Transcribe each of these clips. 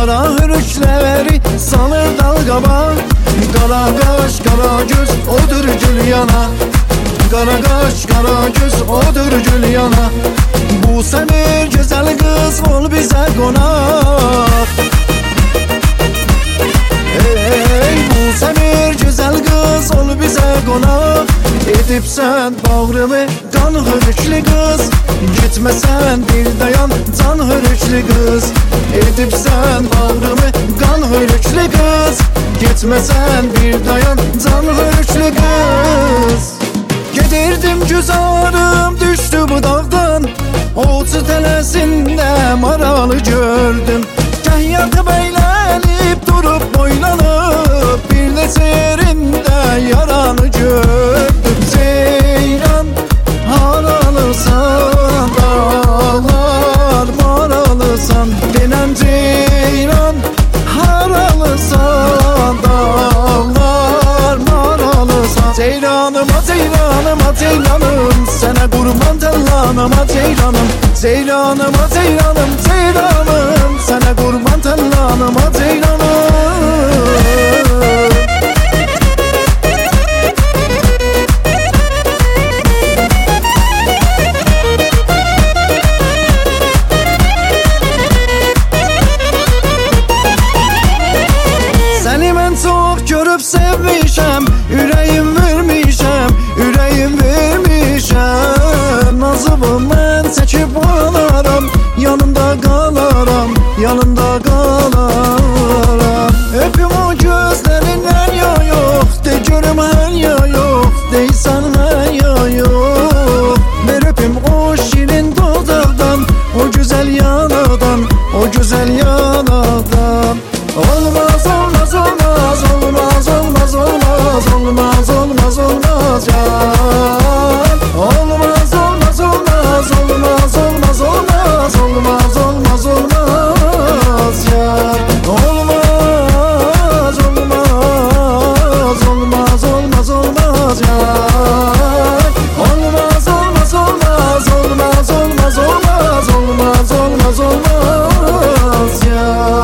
Kara hürüşleri salır dalgama, kara kaş kara göz odur gül yana. Kara kaş kara göz odur gül yana. Bu seni güzel kız ol bize konak. Ey bu seni güzel kız ol bize konak. Edip sen bağrımı kan hürüşlü kız, gitmesen bir dayan can hürüşlü kız. Edip sen bağrımı kan hürüşlü kız, gitmesen bir dayan can hürüşlü kız. Gedirdim güzarım düştü bu dağdan, Oğuz'u telesinde maralı gördüm. Gah yatıp eğlenip durup boylanıp, bir de yerinde yaranı gördüm. Ceylan haralısan, dağlar maralısan, denen ceylan haralısan, dağlar maralısan. Ceylanıma ceylanıma ceylanım, sana kurban tellanıma ceylanım. Ceylanıma ceylanım ceylanım, sana kurban tellanıma ceylanım. Seni ben çok görüp sevmişem, yüreğim vermişem, yüreğim vermişem. Nazımı ben seçip alaram, yanında kalaram, yanında kalaram. Öpüm o gözlerinden ya yok, de görüm her ya yok, deysen her ya yok. Ver öpüm o şirin dudaktan, o güzel yanadan, o güzel yanadan. Olmaz olmaz olmaz olmaz olmaz olmaz olmaz olmaz olmaz ya. Olmaz olmaz olmaz olmaz olmaz olmaz olmaz olmaz olmaz ya. Olmaz olmaz olmaz olmaz olmaz ya. Olmaz olmaz olmaz olmaz olmaz olmaz olmaz olmaz olmaz ya.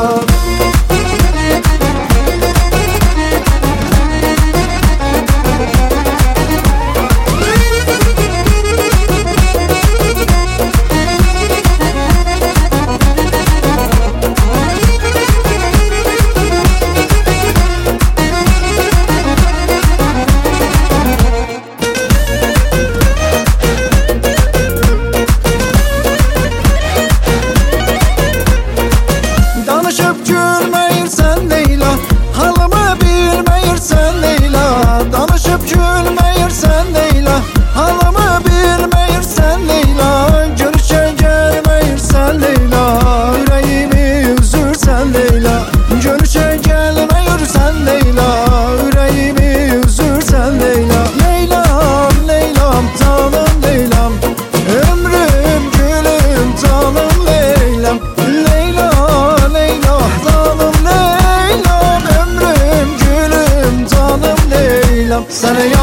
Danışıp gülmeyirsen Leyla, halımı bilmeyirsen Leyla. Danışıp gülmeyirsen Leyla, halımı bilmeyirsen Leyla. Görüşe gelmeyirsen Leyla, yüreğimi üzürsen Leyla. Görüşe gelmeyirsen Leyla, yüreğimi üzürsen Leyla. Leylam Leylam canım Leylam, ömrüm gülüm canım Leylam. Leyla Leyla canım Leylam, ömrüm gülüm canım Leylam. Sana